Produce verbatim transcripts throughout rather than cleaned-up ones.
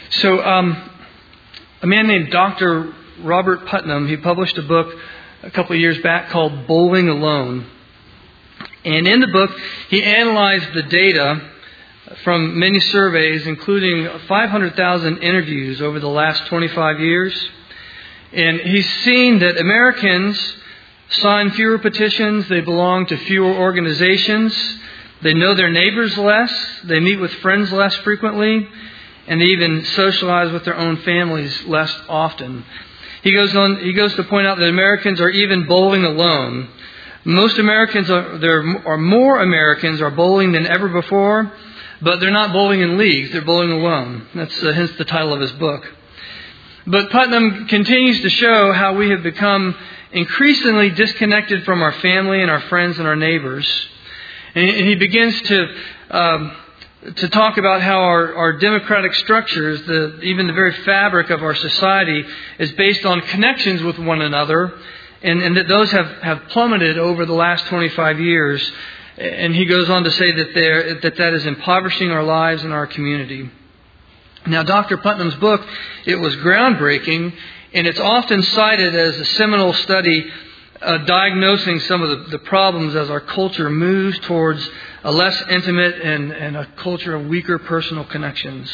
So, um, a man named Doctor Robert Putnam, he published a book a couple of years back called Bowling Alone. And in the book, he analyzed the data from many surveys, including five hundred thousand interviews over the last twenty-five years. And he's seen that Americans sign fewer petitions, they belong to fewer organizations, they know their neighbors less, they meet with friends less frequently, and they even socialize with their own families less often. He goes on. He goes to point out that Americans are even bowling alone. Most Americans are there are more Americans are bowling than ever before, but they're not bowling in leagues. They're bowling alone. That's uh, hence the title of his book. But Putnam continues to show how we have become increasingly disconnected from our family and our friends and our neighbors, and he begins to. Um, to talk about how our, our democratic structures, the, even the very fabric of our society, is based on connections with one another, and, and that those have, have plummeted over the last twenty-five years. And he goes on to say that, there, that that is impoverishing our lives and our community. Now, Doctor Putnam's book, it was groundbreaking, and it's often cited as a seminal study uh, diagnosing some of the, the problems as our culture moves towards a less intimate and, and a culture of weaker personal connections.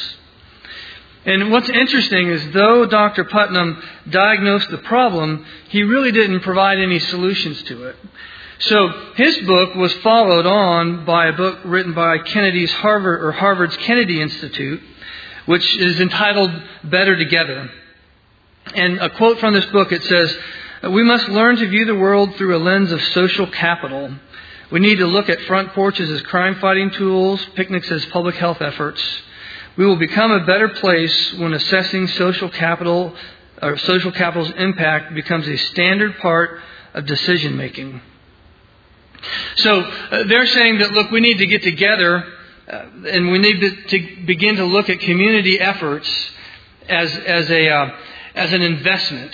And what's interesting is though Doctor Putnam diagnosed the problem, he really didn't provide any solutions to it. So his book was followed on by a book written by Kennedy's Harvard or Harvard's Kennedy Institute, which is entitled Better Together. And a quote from this book, it says, "We must learn to view the world through a lens of social capital. We need to look at front porches as crime-fighting tools, picnics as public health efforts. We will become a better place when assessing social capital, or social capital's impact becomes a standard part of decision-making." So uh, they're saying that, look, we need to get together uh, and we need to, to begin to look at community efforts as as a uh, as an investment.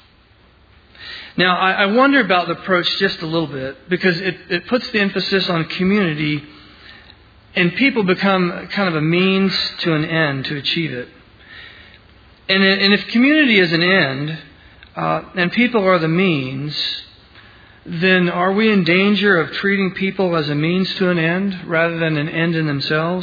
Now, I wonder about the approach just a little bit because it, it puts the emphasis on community and people become kind of a means to an end to achieve it. And, and if community is an end uh, and people are the means, then are we in danger of treating people as a means to an end rather than an end in themselves?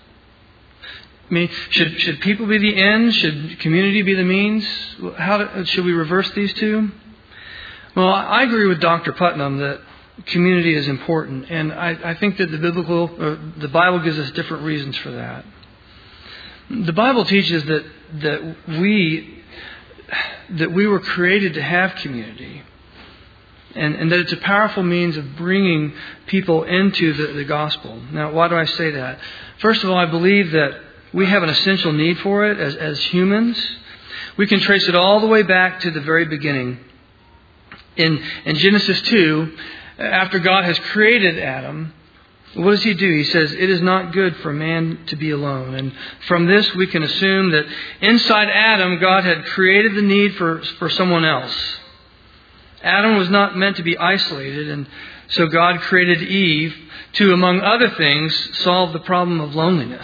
I mean, should, should people be the end? Should community be the means? How do, should we reverse these two? Well, I agree with Doctor Putnam that community is important, and I, I think that the biblical, or the Bible gives us different reasons for that. The Bible teaches that that we that we were created to have community, and, and that it's a powerful means of bringing people into the, the gospel. Now, why do I say that? First of all, I believe that we have an essential need for it as, as humans. We can trace it all the way back to the very beginning. In, in Genesis two, after God has created Adam, what does he do? He says, "It is not good for man to be alone." And from this, we can assume that inside Adam, God had created the need for, for someone else. Adam was not meant to be isolated, and so God created Eve to, among other things, solve the problem of loneliness.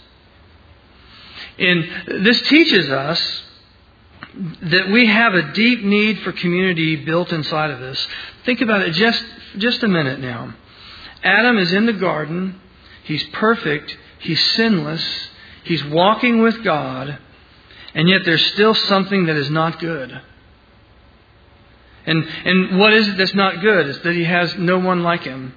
And this teaches us that we have a deep need for community built inside of us. Think about it just, just a minute now. Adam is in the garden. He's perfect. He's sinless. He's walking with God. And yet there's still something that is not good. And, and what is it that's not good? It's that he has no one like him.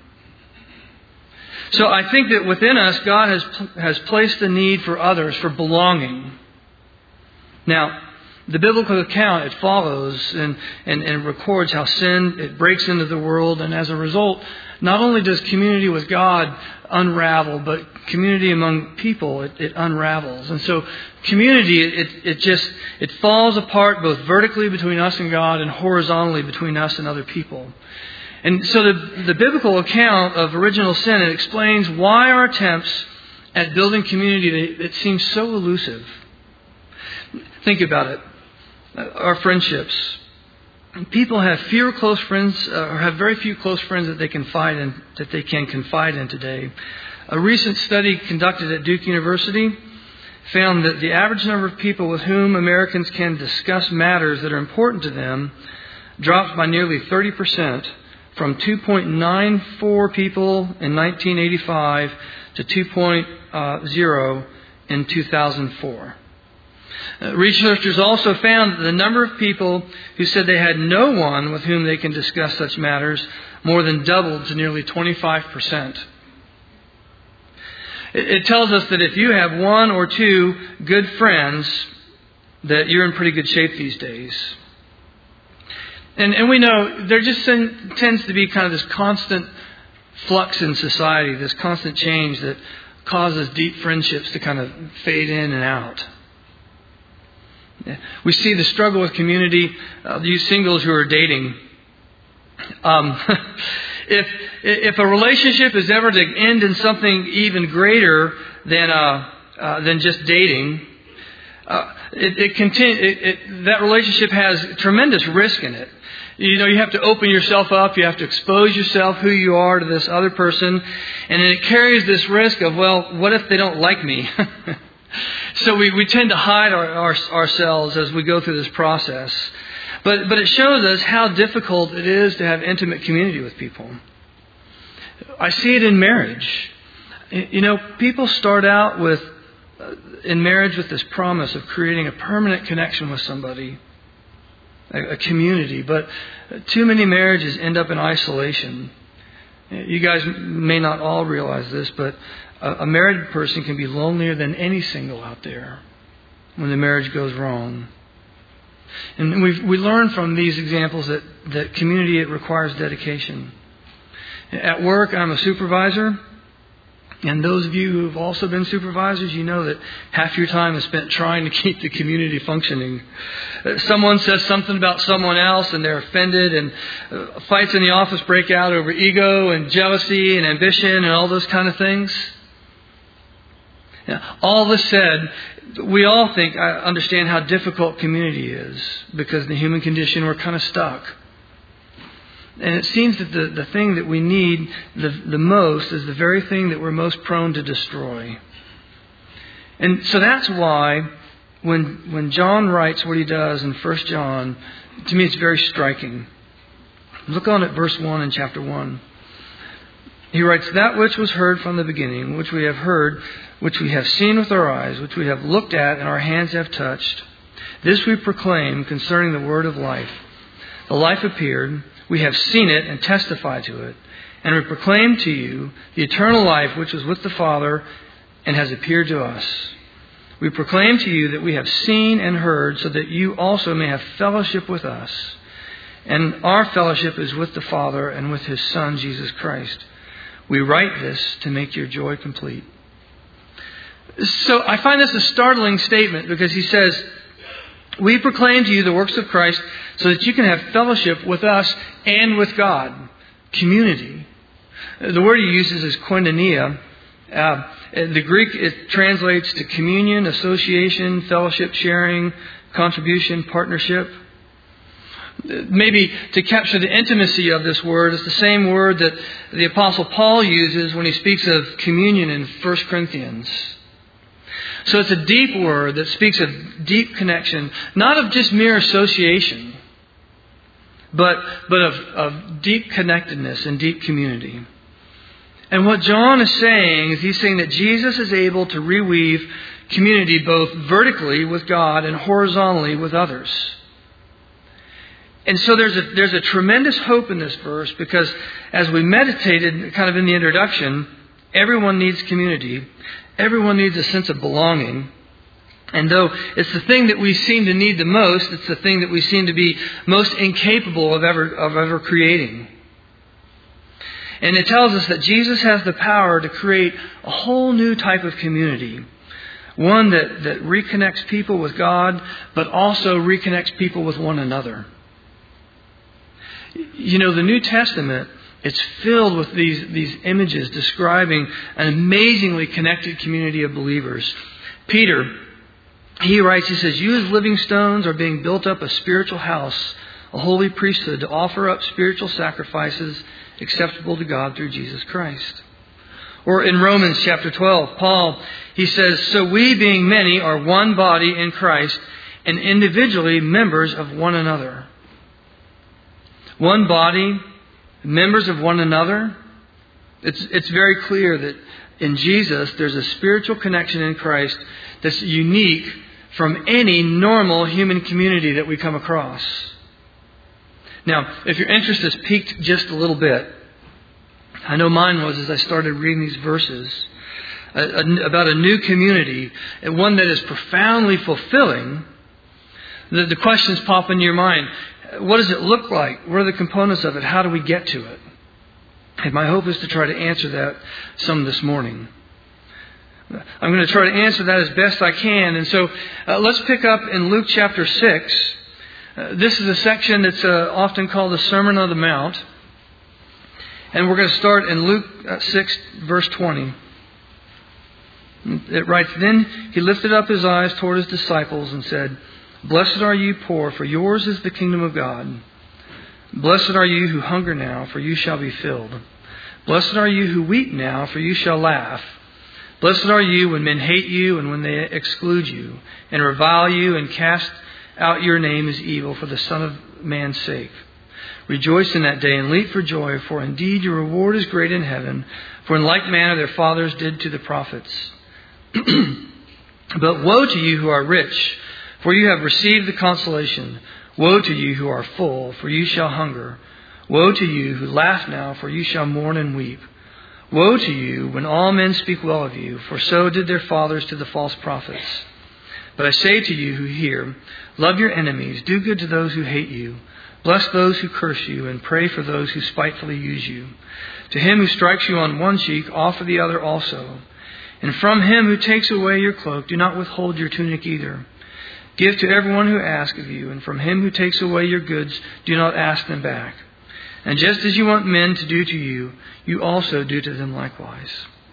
So I think that within us, God has, has placed the need for others, for belonging. Now, the biblical account, it follows and, and, and records how sin, it breaks into the world. And as a result, not only does community with God unravel, but community among people, it, it unravels. And so community, it, it just, it falls apart both vertically between us and God and horizontally between us and other people. And so the, the biblical account of original sin, it explains why our attempts at building community, it, it seems so elusive. Think about it. Our friendships. People have fewer close friends, uh, or have very few close friends that they confide in, that they can confide in today. A recent study conducted at Duke University found that the average number of people with whom Americans can discuss matters that are important to them dropped by nearly thirty percent from two point nine four people in nineteen eighty-five to two point zero in two thousand four. Uh, researchers also found that the number of people who said they had no one with whom they can discuss such matters more than doubled to nearly twenty-five percent. It, it tells us that if you have one or two good friends, that you're in pretty good shape these days. And, and we know there just tends to be kind of this constant flux in society, this constant change that causes deep friendships to kind of fade in and out. We see the struggle with community, uh, you singles who are dating. Um, if if a relationship is ever to end in something even greater than uh, uh, than just dating, uh, it, it, continue, it, it that relationship has tremendous risk in it. You know, you have to open yourself up. You have to expose yourself, who you are, to this other person, and then it carries this risk of, well, what if they don't like me? So we, we tend to hide our, our, ourselves as we go through this process. But but it shows us how difficult it is to have intimate community with people. I see it in marriage. You know, people start out with uh, in marriage with this promise of creating a permanent connection with somebody, a, a community. But too many marriages end up in isolation. You guys may not all realize this, but a married person can be lonelier than any single out there when the marriage goes wrong. And we we learn from these examples that, that community, it requires dedication. At work, I'm a supervisor. And those of you who have also been supervisors, you know that half your time is spent trying to keep the community functioning. Someone says something about someone else and they're offended, and fights in the office break out over ego and jealousy and ambition and all those kind of things. Now, all this said, we all think, I understand how difficult community is, because in the human condition we're kind of stuck. And it seems that the, the thing that we need the, the most is the very thing that we're most prone to destroy. And so that's why when when John writes what he does in First John, to me it's very striking. Look on at verse one in chapter one. He writes, "That which was heard from the beginning, which we have heard, which we have seen with our eyes, which we have looked at and our hands have touched, this we proclaim concerning the word of life. The life appeared, we have seen it and testify to it, and we proclaim to you the eternal life which was with the Father and has appeared to us. We proclaim to you that we have seen and heard, so that you also may have fellowship with us. And our fellowship is with the Father and with His Son, Jesus Christ. We write this to make your joy complete." So I find this a startling statement, because he says, we proclaim to you the works of Christ so that you can have fellowship with us and with God. Community. The word he uses is koinonia. Uh, the Greek, it translates to communion, association, fellowship, sharing, contribution, partnership. Maybe to capture the intimacy of this word, it's the same word that the Apostle Paul uses when he speaks of communion in First Corinthians. So it's a deep word that speaks of deep connection, not of just mere association, but but of, of deep connectedness and deep community. And what John is saying is he's saying that Jesus is able to reweave community both vertically with God and horizontally with others. And so there's a there's a tremendous hope in this verse, because as we meditated kind of in the introduction, everyone needs community. Everyone needs a sense of belonging. And though it's the thing that we seem to need the most, it's the thing that we seem to be most incapable of ever of ever creating. And it tells us that Jesus has the power to create a whole new type of community. One that, that reconnects people with God, but also reconnects people with one another. You know, the New Testament, it's filled with these, these images describing an amazingly connected community of believers. Peter, he writes, he says, "You as living stones are being built up a spiritual house, a holy priesthood, to offer up spiritual sacrifices acceptable to God through Jesus Christ." Or in Romans chapter twelve, Paul, he says, "So we, being many, are one body in Christ, and individually members of one another." One body, members of one another. It's, it's very clear that in Jesus, there's a spiritual connection in Christ that's unique from any normal human community that we come across. Now, if your interest is piqued just a little bit, I know mine was as I started reading these verses a, a, about a new community, and one that is profoundly fulfilling. The, the questions pop into your mind. What does it look like? What are the components of it? How do we get to it? And my hope is to try to answer that some this morning. I'm going to try to answer that as best I can. And so uh, let's pick up in Luke chapter six. Uh, this is a section that's uh, often called the Sermon on the Mount. And we're going to start in Luke uh, six, verse twenty. It writes, "Then he lifted up his eyes toward his disciples and said, 'Blessed are you poor, for yours is the kingdom of God. Blessed are you who hunger now, for you shall be filled. Blessed are you who weep now, for you shall laugh. Blessed are you when men hate you and when they exclude you, and revile you and cast out your name as evil for the Son of Man's sake. Rejoice in that day and leap for joy, for indeed your reward is great in heaven, for in like manner their fathers did to the prophets. But woe to you who are rich, for you have received the consolation. Woe to you who are full, for you shall hunger. Woe to you who laugh now, for you shall mourn and weep. Woe to you when all men speak well of you, for so did their fathers to the false prophets. But I say to you who hear, love your enemies, do good to those who hate you, bless those who curse you, and pray for those who spitefully use you. To him who strikes you on one cheek, offer the other also. And from him who takes away your cloak, do not withhold your tunic either. Give to everyone who asks of you, and from him who takes away your goods, do not ask them back. And just as you want men to do to you, you also do to them likewise.'"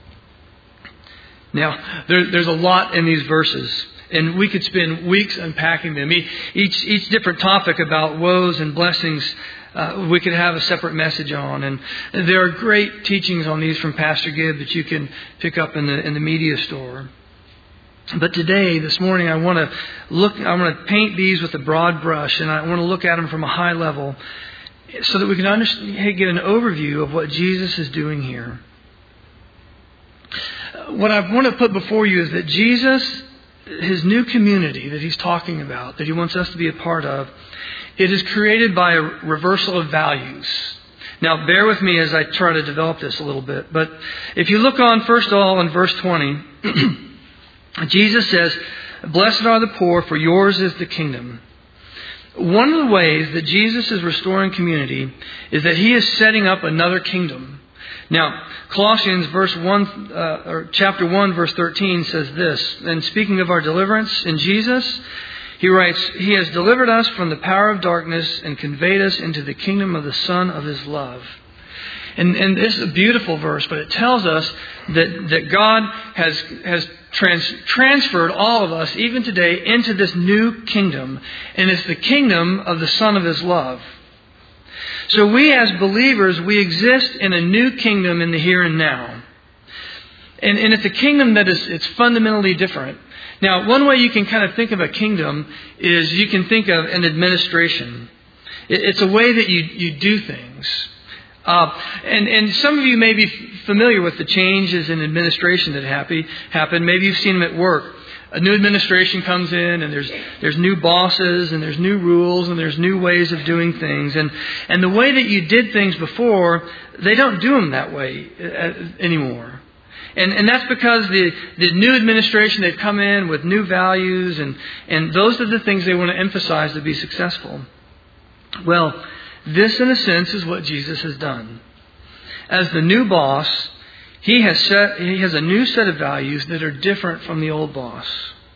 Now, there, there's a lot in these verses, and we could spend weeks unpacking them. Each, each different topic about woes and blessings, uh, we could have a separate message on. And there are great teachings on these from Pastor Gibb that you can pick up in the in the media store. But today, this morning, I want to look. I want to paint these with a broad brush, and I want to look at them from a high level, so that we can understand, get an overview of what Jesus is doing here. What I want to put before you is that Jesus, his new community that he's talking about, that he wants us to be a part of, it is created by a reversal of values. Now, bear with me as I try to develop this a little bit. But if you look on, first of all, in verse twenty, Jesus says, "Blessed are the poor, for yours is the kingdom." One of the ways that Jesus is restoring community is that he is setting up another kingdom. Now, Colossians verse one, uh, or chapter one, verse thirteen says this, and speaking of our deliverance in Jesus, he writes, "He has delivered us from the power of darkness and conveyed us into the kingdom of the Son of his love." And, and this is a beautiful verse, but it tells us that, that God has, has trans, transferred all of us, even today, into this new kingdom. And it's the kingdom of the Son of his love. So we as believers, we exist in a new kingdom in the here and now. And, and it's a kingdom that is it's fundamentally different. Now, one way you can kind of think of a kingdom is you can think of an administration. It, it's a way that you, you do things. Uh, and, and some of you may be familiar with the changes in administration that happy, happen. Maybe you've seen them at work. A new administration comes in, and there's there's new bosses, and there's new rules, and there's new ways of doing things. And, and the way that you did things before, they don't do them that way anymore. And, and that's because the, the new administration, they've come in with new values, and, and those are the things they want to emphasize to be successful. Well, this, in a sense, is what Jesus has done. As the new boss, he has set, he has a new set of values that are different from the old boss.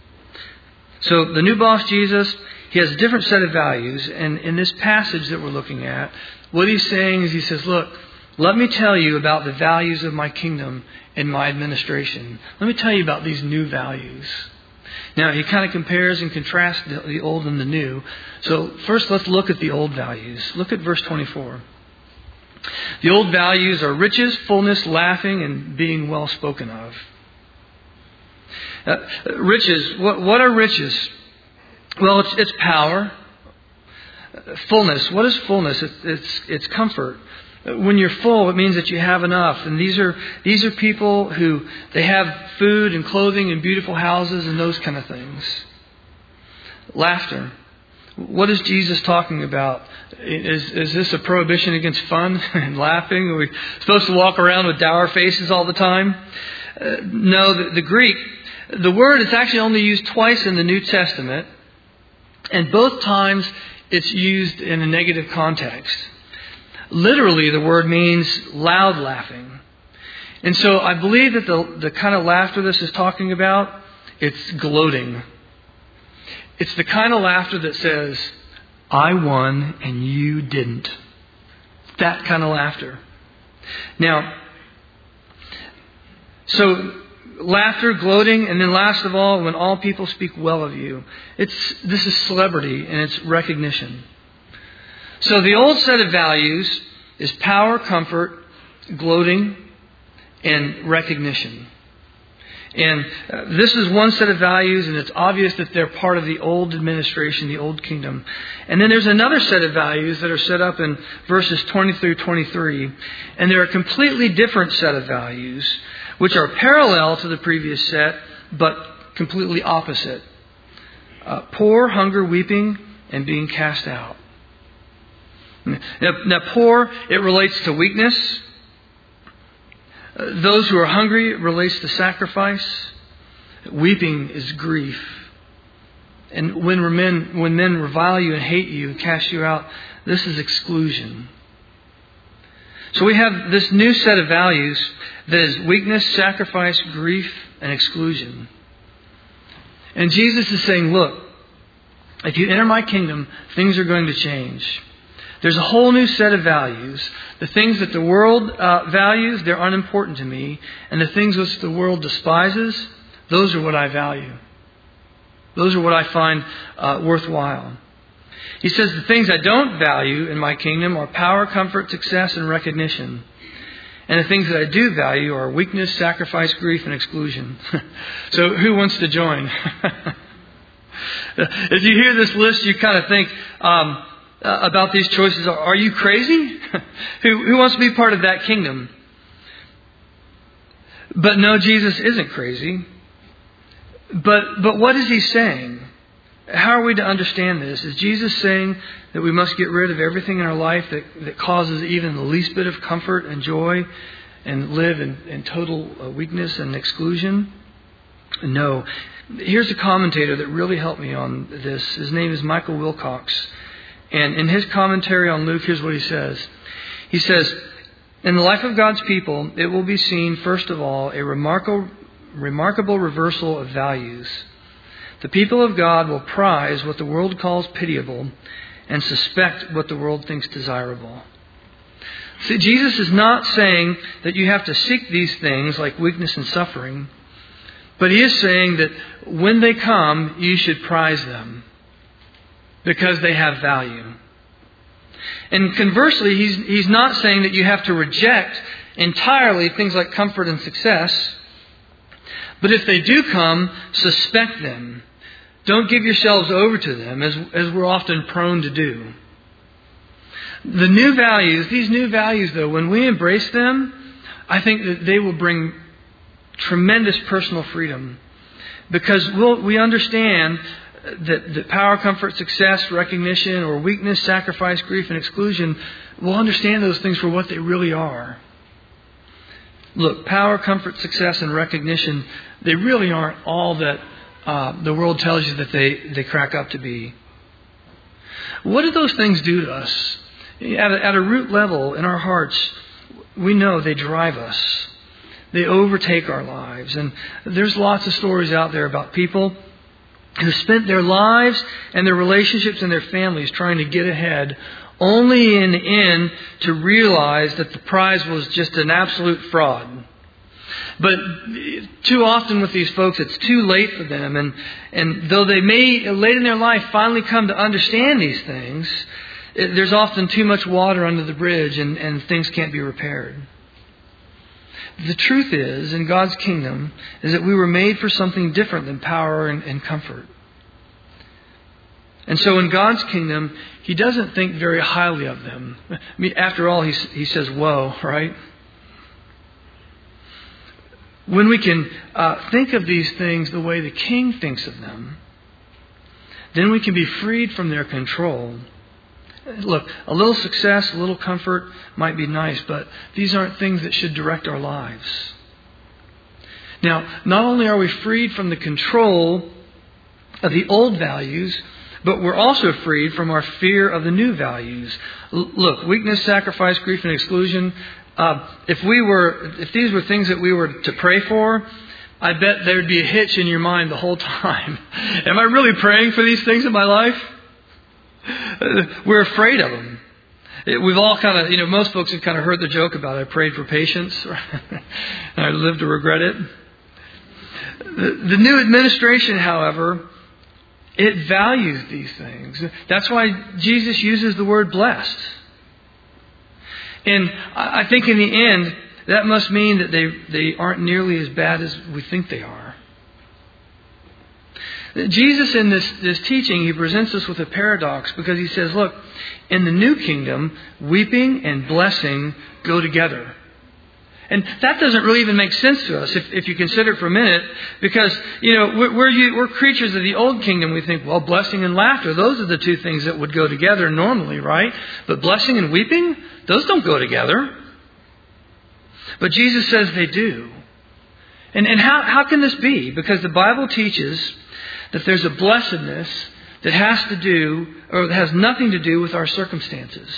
So the new boss, Jesus, he has a different set of values. And in this passage that we're looking at, what he's saying is he says, look, let me tell you about the values of my kingdom and my administration. Let me tell you about these new values. Now, he kind of compares and contrasts the old and the new. So first, let's look at the old values. Look at verse twenty-four. The old values are riches, fullness, laughing, and being well spoken of. Uh, riches, what, what are riches? Well, it's, it's power. Uh, fullness, what is fullness? It's, it's, it's comfort. When you're full, it means that you have enough. And these are these are people who, they have food and clothing and beautiful houses and those kind of things. Laughter. What is Jesus talking about? Is, is this a prohibition against fun and laughing? Are we supposed to walk around with dour faces all the time? Uh, no, the, the Greek, the word is actually only used twice in the New Testament. And both times it's used in a negative context. Literally, the word means loud laughing. And so I believe that the, the kind of laughter this is talking about, it's gloating. It's the kind of laughter that says, I won and you didn't. That kind of laughter. Now, so laughter, gloating, and then last of all, when all people speak well of you. It's this is celebrity and it's recognition. So the old set of values is power, comfort, gloating, and recognition. And uh, this is one set of values, and it's obvious that they're part of the old administration, the old kingdom. And then there's another set of values that are set up in verses twenty through twenty-three. And they're a completely different set of values, which are parallel to the previous set, but completely opposite. Uh, poor, hunger, weeping, and being cast out. Now, now, poor, it relates to weakness. Uh, those who are hungry, it relates to sacrifice. Weeping is grief. And when men, when men revile you and hate you and cast you out, this is exclusion. So we have this new set of values that is weakness, sacrifice, grief, and exclusion. And Jesus is saying, look, if you enter my kingdom, things are going to change. There's a whole new set of values. The things that the world uh, values, they're unimportant to me. And the things which the world despises, those are what I value. Those are what I find uh, worthwhile. He says the things I don't value in my kingdom are power, comfort, success, and recognition. And the things that I do value are weakness, sacrifice, grief, and exclusion. So who wants to join? If you hear this list, you kind of think um, uh, about these choices. Are you crazy? who, who wants to be part of that kingdom? But no, Jesus isn't crazy. But but what is he saying? How are we to understand this? Is Jesus saying that we must get rid of everything in our life that, that causes even the least bit of comfort and joy and live in, in total weakness and exclusion? No. Here's a commentator that really helped me on this. His name is Michael Wilcox. And in his commentary on Luke, here's what he says. He says, in the life of God's people, it will be seen, first of all, a remarkable, remarkable reversal of values. The people of God will prize what the world calls pitiable and suspect what the world thinks desirable. See, Jesus is not saying that you have to seek these things like weakness and suffering, but he is saying that when they come, you should prize them because they have value. And conversely, he's, he's not saying that you have to reject entirely things like comfort and success, but if they do come, suspect them. Don't give yourselves over to them, as, as we're often prone to do. The new values, these new values though, when we embrace them, I think that they will bring tremendous personal freedom. Because we'll, we understand that, that power, comfort, success, recognition, or weakness, sacrifice, grief, and exclusion, we'll understand those things for what they really are. Look, power, comfort, success, and recognition, they really aren't all that Uh, the world tells you that they, they crack up to be. What do those things do to us? At a, at a root level in our hearts, we know they drive us. They overtake our lives. And there's lots of stories out there about people who spent their lives and their relationships and their families trying to get ahead, only in the end to realize that the prize was just an absolute fraud. But too often with these folks, it's too late for them. And, and though they may, late in their life, finally come to understand these things, it, there's often too much water under the bridge and, and things can't be repaired. The truth is, in God's kingdom, is that we were made for something different than power and, and comfort. And so in God's kingdom, He doesn't think very highly of them. I mean, after all, he, he says, woe, right? When we can uh, think of these things the way the King thinks of them, then we can be freed from their control. Look, a little success, a little comfort might be nice, but these aren't things that should direct our lives. Now, not only are we freed from the control of the old values, but we're also freed from our fear of the new values. L- look, weakness, sacrifice, grief, and exclusion. Uh, if we were, if these were things that we were to pray for, I bet there would be a hitch in your mind the whole time. Am I really praying for these things in my life? We're afraid of them. We've all kind of, you know, most folks have kind of heard the joke about I prayed for patience and I lived to regret it. The, the new administration, however, it values these things. That's why Jesus uses the word blessed. And I think in the end, that must mean that they, they aren't nearly as bad as we think they are. Jesus, in this, this teaching, He presents us with a paradox because He says, look, in the new kingdom, weeping and blessing go together. And that doesn't really even make sense to us if, if you consider it for a minute, because, you know, we're, we're, we're creatures of the old kingdom. We think, well, blessing and laughter, those are the two things that would go together normally, right? But blessing and weeping, those don't go together. But Jesus says they do. And, and how, how can this be? Because the Bible teaches that there's a blessedness that has to do, or that has nothing to do with our circumstances.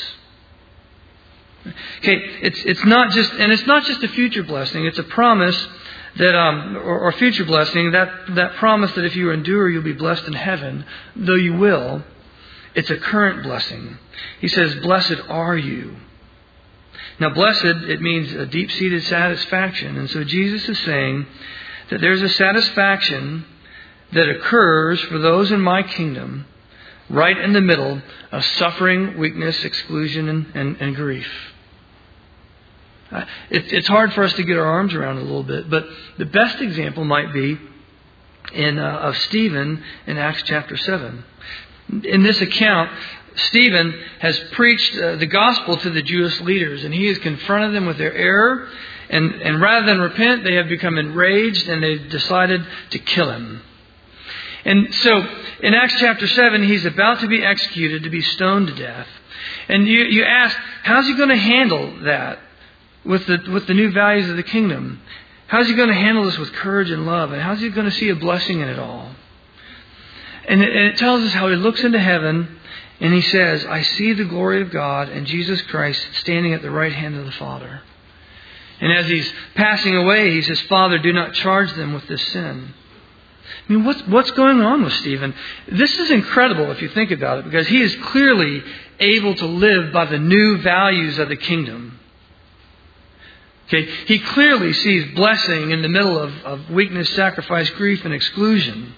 Okay, it's it's not just, and it's not just a future blessing. It's a promise that, um, or, or future blessing, that that promise that if you endure, you'll be blessed in heaven, though you will. It's a current blessing. He says, "Blessed are you." Now, blessed, it means a deep-seated satisfaction, and so Jesus is saying that there's a satisfaction that occurs for those in my kingdom, right in the middle of suffering, weakness, exclusion, and, and, and grief. Uh, it, it's hard for us to get our arms around it a little bit, but the best example might be in uh, of Stephen in Acts chapter seven. In this account, Stephen has preached uh, the gospel to the Jewish leaders, and he has confronted them with their error, and, and rather than repent, they have become enraged, and they've decided to kill him. And so, in Acts chapter seven, he's about to be executed, to be stoned to death. And you, you ask, how's he going to handle that with the with the new values of the kingdom? How's he going to handle this with courage and love? And how's he going to see a blessing in it all? And it, and it tells us how he looks into heaven and he says, I see the glory of God and Jesus Christ standing at the right hand of the Father. And as he's passing away, he says, Father, do not charge them with this sin. I mean, what's, what's going on with Stephen? This is incredible if you think about it, because he is clearly able to live by the new values of the kingdom. Okay, he clearly sees blessing in the middle of, of weakness, sacrifice, grief, and exclusion.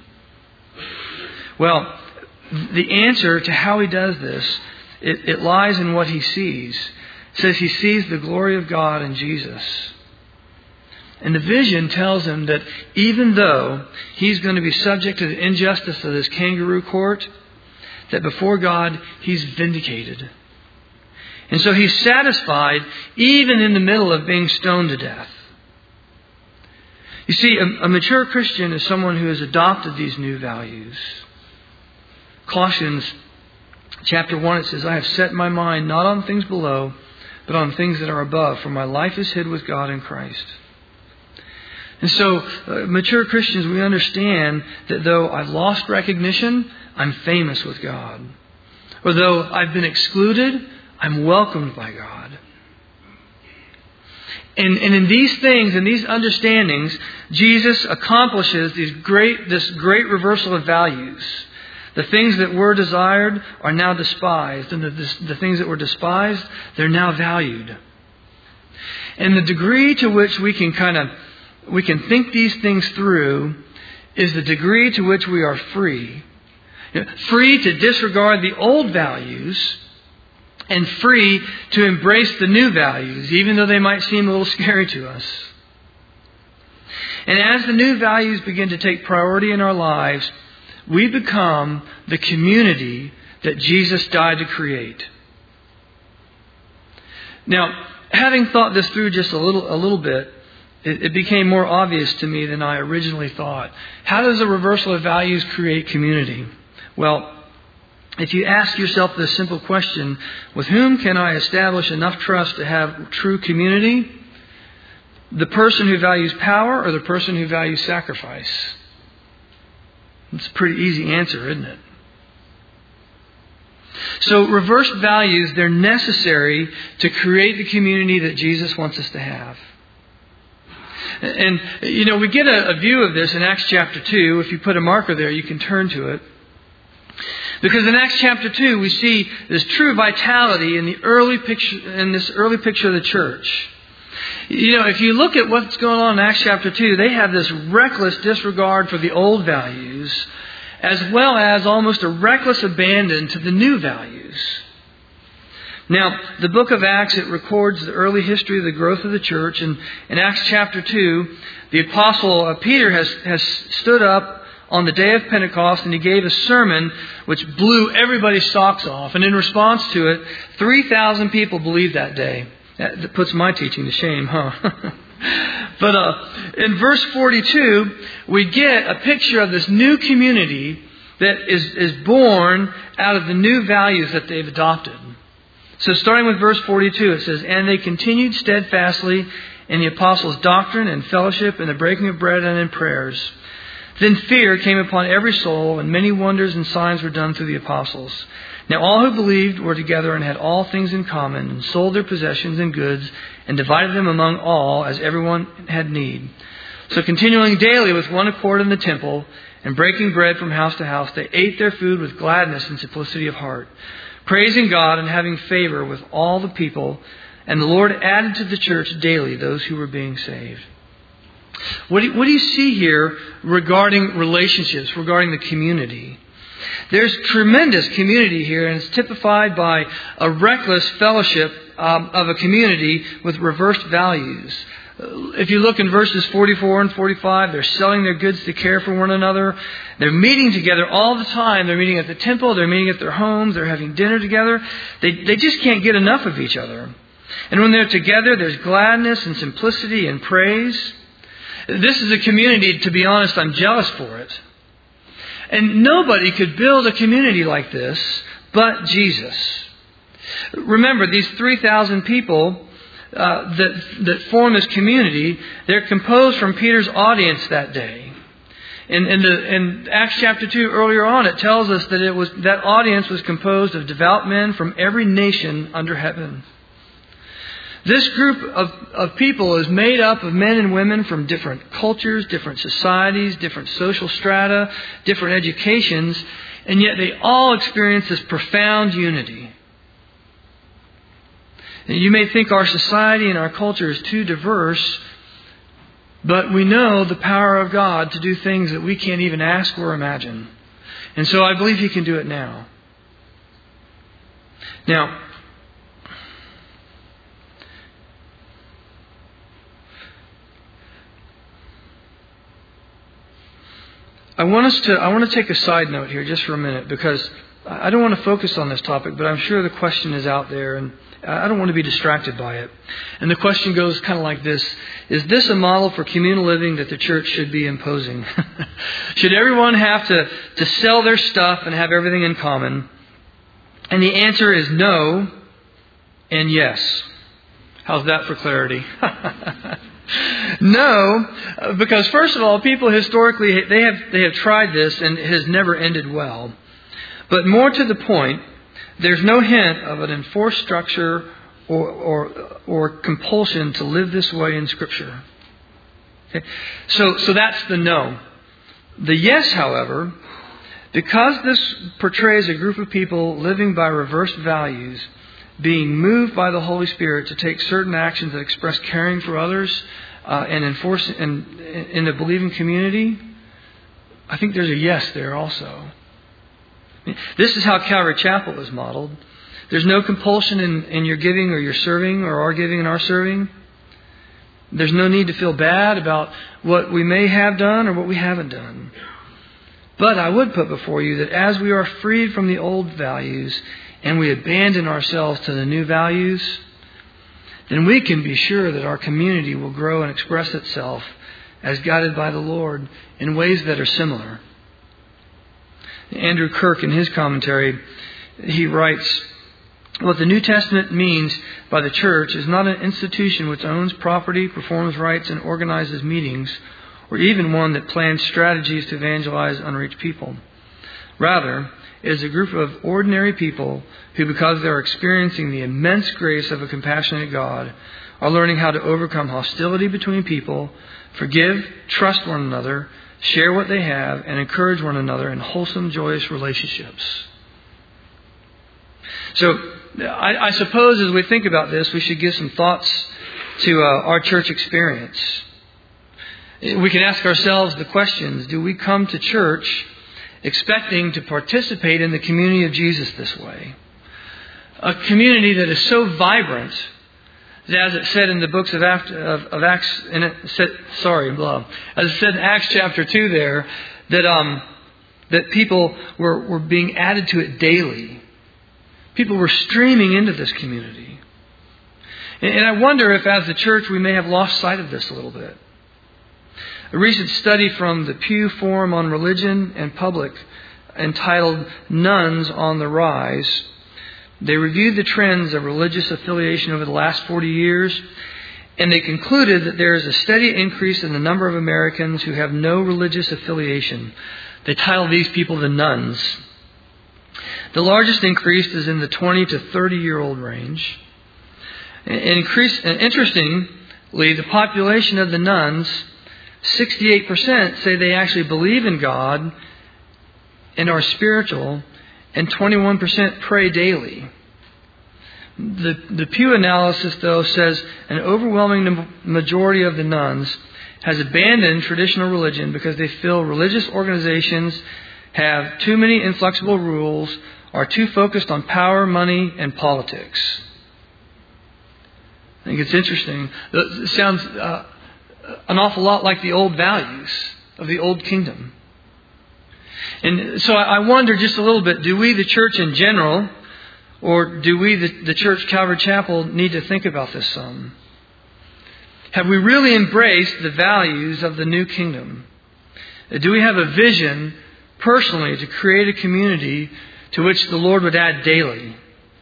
Well, the answer to how he does this, it, it lies in what he sees. It says he sees the glory of God in Jesus. And the vision tells him that even though he's going to be subject to the injustice of this kangaroo court, that before God, he's vindicated. And so he's satisfied even in the middle of being stoned to death. You see, a, a mature Christian is someone who has adopted these new values. Colossians chapter one, it says, I have set my mind not on things below, but on things that are above, for my life is hid with God in Christ. And so, uh, mature Christians, we understand that though I've lost recognition, I'm famous with God. Or though I've been excluded, I'm welcomed by God. And, and in these things, in these understandings, Jesus accomplishes these great, this great reversal of values. The things that were desired are now despised, and the, the, the things that were despised, they're now valued. And the degree to which we can kind of we can think these things through is the degree to which we are free. You know, free to disregard the old values and free to embrace the new values, even though they might seem a little scary to us. And as the new values begin to take priority in our lives, we become the community that Jesus died to create. Now, having thought this through just a little, a little bit, it, it became more obvious to me than I originally thought. How does a reversal of values create community? Well, if you ask yourself this simple question, with whom can I establish enough trust to have true community? The person who values power or the person who values sacrifice? It's a pretty easy answer, isn't it? So reversed values, they're necessary to create the community that Jesus wants us to have. And, you know, we get a, a view of this in Acts chapter two. If you put a marker there, you can turn to it. Because in Acts chapter two, we see this true vitality in the early picture, in this early picture of the church. You know, if you look at what's going on in Acts chapter two, they have this reckless disregard for the old values, as well as almost a reckless abandon to the new values. Now, the book of Acts, it records the early history of the growth of the church. And in Acts chapter two, the apostle uh, Peter has, has stood up on the day of Pentecost, and he gave a sermon which blew everybody's socks off. And in response to it, three thousand people believed that day. That puts my teaching to shame, huh? But uh, in verse forty-two, we get a picture of this new community that is, is born out of the new values that they've adopted. So starting with verse forty-two, it says, "And they continued steadfastly in the apostles' doctrine and fellowship, in the breaking of bread and in prayers. Then fear came upon every soul, and many wonders and signs were done through the apostles. Now all who believed were together and had all things in common, and sold their possessions and goods, and divided them among all as everyone had need. So continuing daily with one accord in the temple, and breaking bread from house to house, they ate their food with gladness and simplicity of heart, praising God and having favor with all the people. And the Lord added to the church daily those who were being saved." What do you, what do you see here regarding relationships, regarding the community? There's tremendous community here, and it's typified by a reckless fellowship um, of a community with reversed values. If you look in verses forty-four and forty-five, they're selling their goods to care for one another. They're meeting together all the time. They're meeting at the temple. They're meeting at their homes. They're having dinner together. They, they just can't get enough of each other. And when they're together, there's gladness and simplicity and praise. This is a community, to be honest, I'm jealous for it. And nobody could build a community like this but Jesus. Remember, these three thousand people uh, that, that form this community, they're composed from Peter's audience that day. In, in, the, in Acts chapter two, earlier on, it tells us that it was that audience was composed of devout men from every nation under heaven. This group of, of people is made up of men and women from different cultures, different societies, different social strata, different educations, and yet they all experience this profound unity. And you may think our society and our culture is too diverse, but we know the power of God to do things that we can't even ask or imagine. And so I believe He can do it now. Now, I want us to I want to take a side note here just for a minute, because I don't want to focus on this topic, but I'm sure the question is out there and I don't want to be distracted by it. And the question goes kind of like this: is this a model for communal living that the church should be imposing? Should everyone have to, to sell their stuff and have everything in common? And the answer is no and yes. How's that for clarity? No, because first of all, people historically, they have they have tried this and it has never ended well. But more to the point, there's no hint of an enforced structure or or, or compulsion to live this way in Scripture. Okay? So so that's the no. The yes, however, because this portrays a group of people living by reversed values, being moved by the Holy Spirit to take certain actions that express caring for others uh, and enforce in, in the believing community, I think there's a yes there also. This is how Calvary Chapel is modeled. There's no compulsion in, in your giving or your serving or our giving and our serving. There's no need to feel bad about what we may have done or what we haven't done. But I would put before you that as we are freed from the old values and we abandon ourselves to the new values, then we can be sure that our community will grow and express itself as guided by the Lord in ways that are similar. Andrew Kirk, in his commentary, he writes, what the New Testament means by the church is not an institution which owns property, performs rites, and organizes meetings, or even one that plans strategies to evangelize unreached people. Rather, it is a group of ordinary people who, because they are experiencing the immense grace of a compassionate God, are learning how to overcome hostility between people, forgive, trust one another, share what they have, and encourage one another in wholesome, joyous relationships. So, I, I suppose as we think about this, we should give some thoughts to uh, our church experience. We can ask ourselves the questions, do we come to church expecting to participate in the community of Jesus this way? A community that is so vibrant, as it said in the books of, of, of Acts, and it said, sorry, blah, as it said in Acts chapter two there, that um, that people were, were being added to it daily. People were streaming into this community. And, and I wonder if as the church we may have lost sight of this a little bit. A recent study from the Pew Forum on Religion and Public entitled Nuns on the Rise. They reviewed the trends of religious affiliation over the last forty years, and they concluded that there is a steady increase in the number of Americans who have no religious affiliation. They titled these people the nuns. The largest increase is in the twenty to thirty year old range. And, increase, and interestingly, the population of the nuns, sixty-eight percent say they actually believe in God and are spiritual, and twenty-one percent pray daily. The, the Pew analysis, though, says an overwhelming majority of the nuns has abandoned traditional religion because they feel religious organizations have too many inflexible rules, are too focused on power, money, and politics. I think it's interesting. It sounds uh, an awful lot like the old values of the old kingdom. And so I wonder just a little bit, do we, the church in general, or do we, the, the church Calvary Chapel, need to think about this some? Have we really embraced the values of the new kingdom? Do we have a vision personally to create a community to which the Lord would add daily?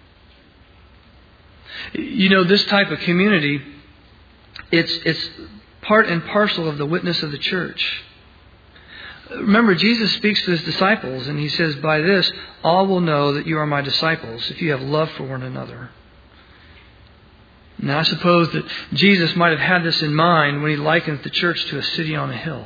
You know, this type of community, it's it's part and parcel of the witness of the church. Remember, Jesus speaks to His disciples and He says, by this, all will know that you are my disciples, if you have love for one another. Now, I suppose that Jesus might have had this in mind when He likens the church to a city on a hill.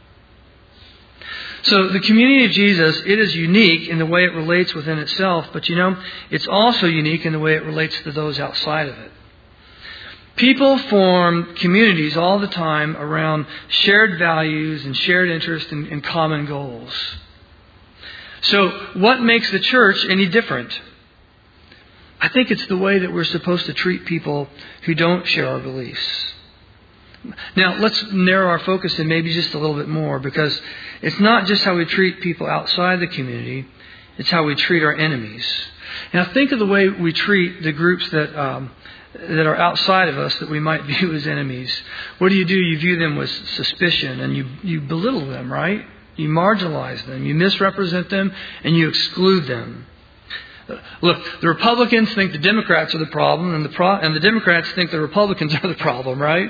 So the community of Jesus, it is unique in the way it relates within itself, but you know, it's also unique in the way it relates to those outside of it. People form communities all the time around shared values and shared interests and, and common goals. So what makes the church any different? I think it's the way that we're supposed to treat people who don't share our beliefs. Now, let's narrow our focus in maybe just a little bit more, because it's not just how we treat people outside the community, it's how we treat our enemies. Now, think of the way we treat the groups that um, that are outside of us that we might view as enemies. What do you do? You view them with suspicion and you, you belittle them, right? You marginalize them, you misrepresent them, and you exclude them. Look, the Republicans think the Democrats are the problem, and the pro- and the Democrats think the Republicans are the problem, right?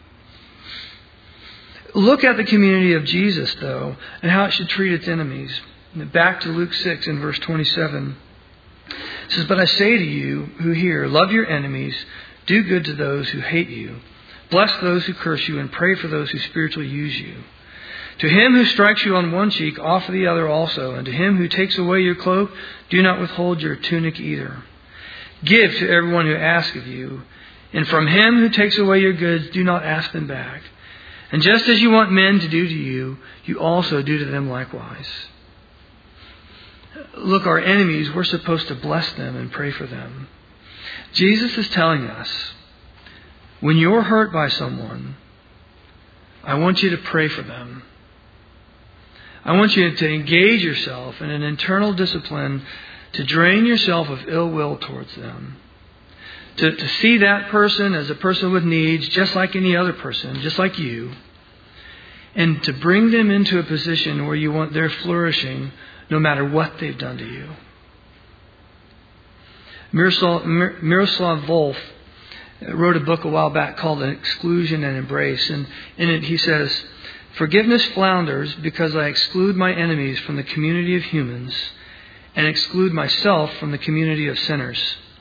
Look at the community of Jesus, though, and how it should treat its enemies. Back to Luke six in verse twenty-seven. It says, but I say to you who hear, love your enemies, do good to those who hate you, bless those who curse you, and pray for those who spiritually use you. To him who strikes you on one cheek, offer the other also, and to him who takes away your cloak, do not withhold your tunic either. Give to everyone who asks of you, and from him who takes away your goods, do not ask them back. And just as you want men to do to you, you also do to them likewise. look, our enemies, we're supposed to bless them and pray for them. Jesus is telling us, when you're hurt by someone, I want you to pray for them. I want you to engage yourself in an internal discipline to drain yourself of ill will towards them. To, to see that person as a person with needs, just like any other person, just like you. And to bring them into a position where you want their flourishing no matter what they've done to you. Miroslav, Miroslav Volf wrote a book a while back called Exclusion and Embrace. And in it he says, "Forgiveness flounders because I exclude my enemies from the community of humans and exclude myself from the community of sinners."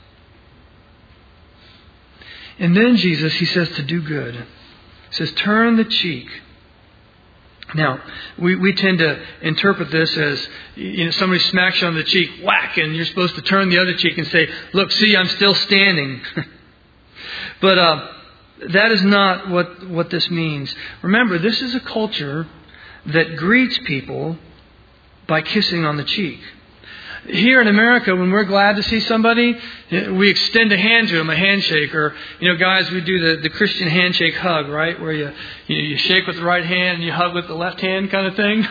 And then Jesus, he says to do good. He says, turn the cheek. Now, we, we tend to interpret this as, you know, somebody smacks you on the cheek, whack, and you're supposed to turn the other cheek and say, look, see, I'm still standing. But uh, that is not what, what this means. Remember, this is a culture that greets people by kissing on the cheek. Here in America, when we're glad to see somebody, we extend a hand to them, a handshake. Or, you know, guys, we do the, the Christian handshake hug, right? Where you, you you shake with the right hand and you hug with the left hand kind of thing.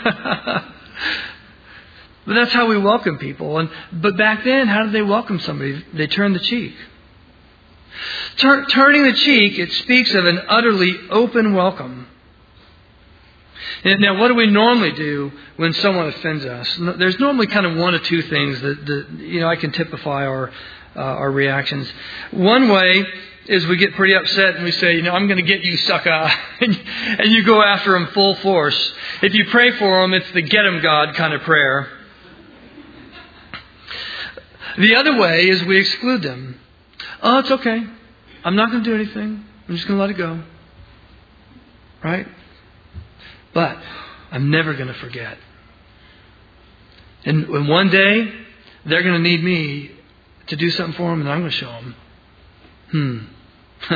But that's how we welcome people. And But back then, how did they welcome somebody? They turned the cheek. Tur- turning the cheek, it speaks of an utterly open welcome. Now, what do we normally do when someone offends us? There's normally kind of one or two things that, that you know I can typify our uh, our reactions. One way is we get pretty upset and we say, you know, I'm going to get you, sucker, and, and you go after them full force. If you pray for them, it's the get 'em God kind of prayer. The other way is we exclude them. Oh, it's okay. I'm not going to do anything. I'm just going to let it go. Right? But I'm never going to forget. And when one day they're going to need me to do something for them, and I'm going to show them. Hmm.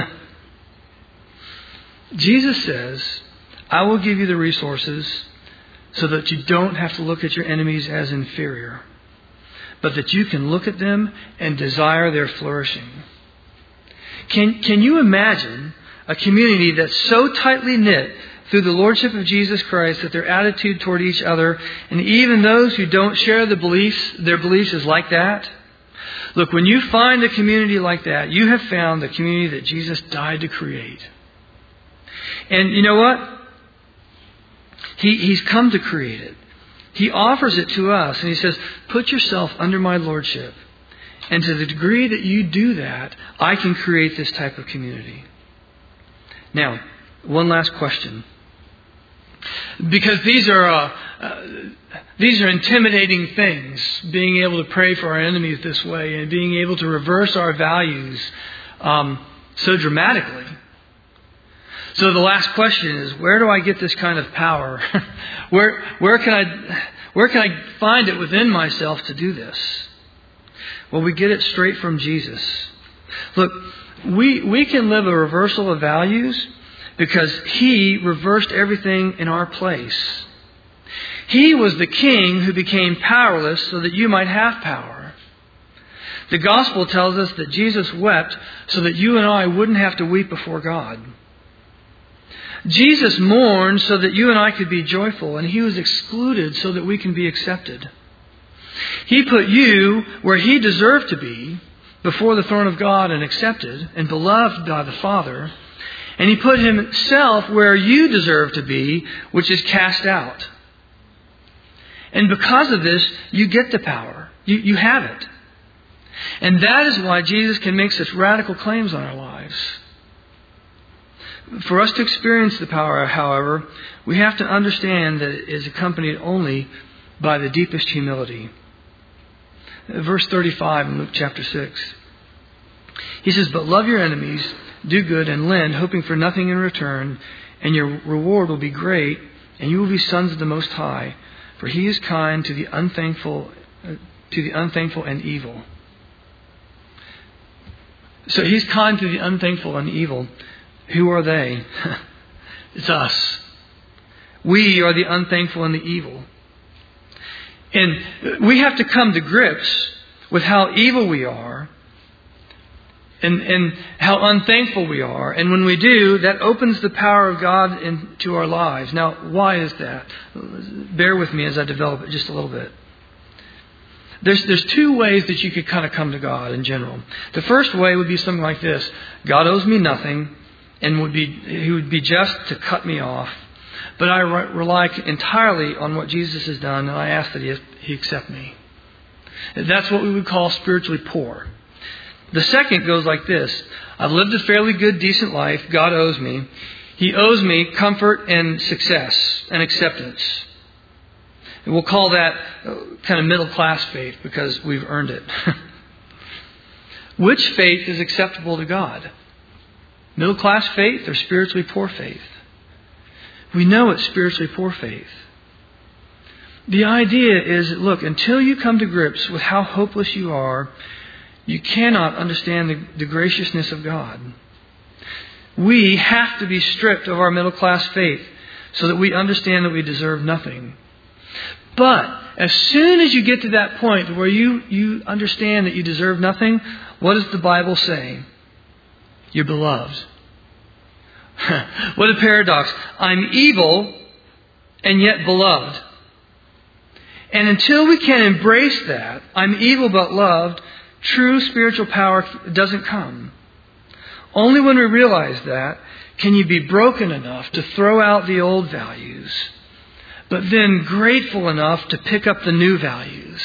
Jesus says, I will give you the resources so that you don't have to look at your enemies as inferior, but that you can look at them and desire their flourishing. Can, can you imagine a community that's so tightly knit through the Lordship of Jesus Christ that their attitude toward each other, and even those who don't share the beliefs, their beliefs is like that? Look, when you find a community like that, you have found the community that Jesus died to create. And you know what? He, he's come to create it. He offers it to us, and He says, put yourself under my Lordship. And to the degree that you do that, I can create this type of community. Now, one last question. Because these are uh, uh, these are intimidating things, being able to pray for our enemies this way and being able to reverse our values um, so dramatically. So the last question is, where do I get this kind of power? where where can I where can I find it within myself to do this? Well, we get it straight from Jesus. Look, we we can live a reversal of values because He reversed everything in our place. He was the king who became powerless so that you might have power. The gospel tells us that Jesus wept so that you and I wouldn't have to weep before God. Jesus mourned so that you and I could be joyful, and He was excluded so that we can be accepted. He put you where He deserved to be before the throne of God and accepted and beloved by the Father. And He put Himself where you deserve to be, which is cast out. And because of this, you get the power. You, you have it. And that is why Jesus can make such radical claims on our lives. For us to experience the power, however, we have to understand that it is accompanied only by the deepest humility. Verse thirty-five in Luke chapter six. He says, but love your enemies, do good, and lend, hoping for nothing in return, and your reward will be great, and you will be sons of the Most High, for He is kind to the unthankful, uh, to the unthankful and evil. So He's kind to the unthankful and evil. Who are they? It's us. We are the unthankful and the evil. And we have to come to grips with how evil we are and, and how unthankful we are. And when we do, that opens the power of God into our lives. Now, why is that? Bear with me as I develop it just a little bit. There's, there's two ways that you could kind of come to God in general. The first way would be something like this. God owes me nothing and would be He would be just to cut me off. But I re- rely entirely on what Jesus has done, and I ask that He, he accept me. That's what we would call spiritually poor. The second goes like this. I've lived a fairly good, decent life. God owes me. He owes me comfort and success and acceptance. And we'll call that kind of middle class faith because we've earned it. Which faith is acceptable to God? Middle class faith or spiritually poor faith? We know it's spiritually poor faith. The idea is, look, until you come to grips with how hopeless you are, you cannot understand the, the graciousness of God. We have to be stripped of our middle class faith so that we understand that we deserve nothing. But as soon as you get to that point where you, you understand that you deserve nothing, what does the Bible say? You're beloved. What a paradox. I'm evil and yet beloved. And until we can embrace that, I'm evil but loved, true spiritual power doesn't come. Only when we realize that can you be broken enough to throw out the old values, but then grateful enough to pick up the new values.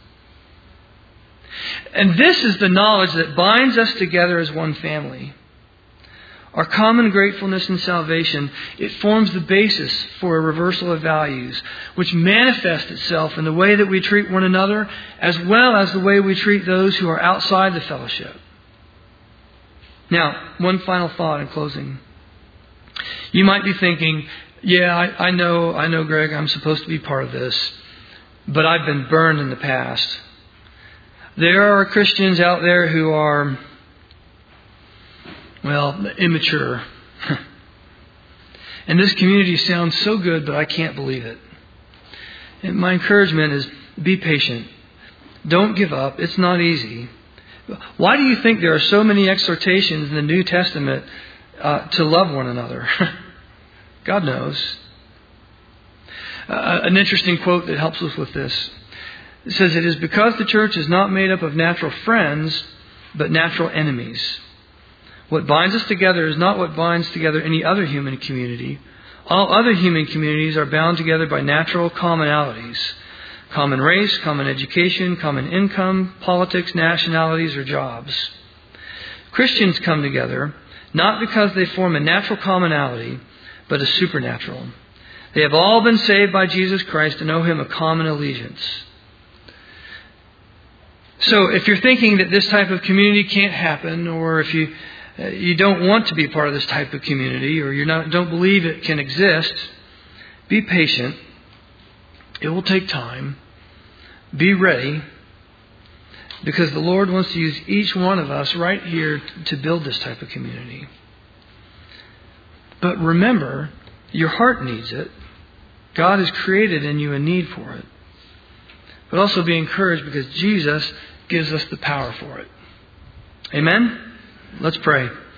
And this is the knowledge that binds us together as one family. Our common gratefulness in salvation, it forms the basis for a reversal of values, which manifests itself in the way that we treat one another, as well as the way we treat those who are outside the fellowship. Now, one final thought in closing. You might be thinking, yeah, I, I know, I know, Greg, I'm supposed to be part of this, but I've been burned in the past. There are Christians out there who are, well, immature. And this community sounds so good, but I can't believe it. And my encouragement is be patient. Don't give up. It's not easy. Why do you think there are so many exhortations in the New Testament uh, to love one another? God knows. Uh, an interesting quote that helps us with this. It says, it is because the church is not made up of natural friends, but natural enemies. What binds us together is not what binds together any other human community. All other human communities are bound together by natural commonalities. Common race, common education, common income, politics, nationalities, or jobs. Christians come together not because they form a natural commonality, but a supernatural. They have all been saved by Jesus Christ and owe Him a common allegiance. So if you're thinking that this type of community can't happen, or if you you don't want to be part of this type of community, or you don't believe it can exist, be patient. It will take time. Be ready, because the Lord wants to use each one of us right here to build this type of community. But remember, your heart needs it. God has created in you a need for it. But also be encouraged because Jesus gives us the power for it. Amen? Let's pray.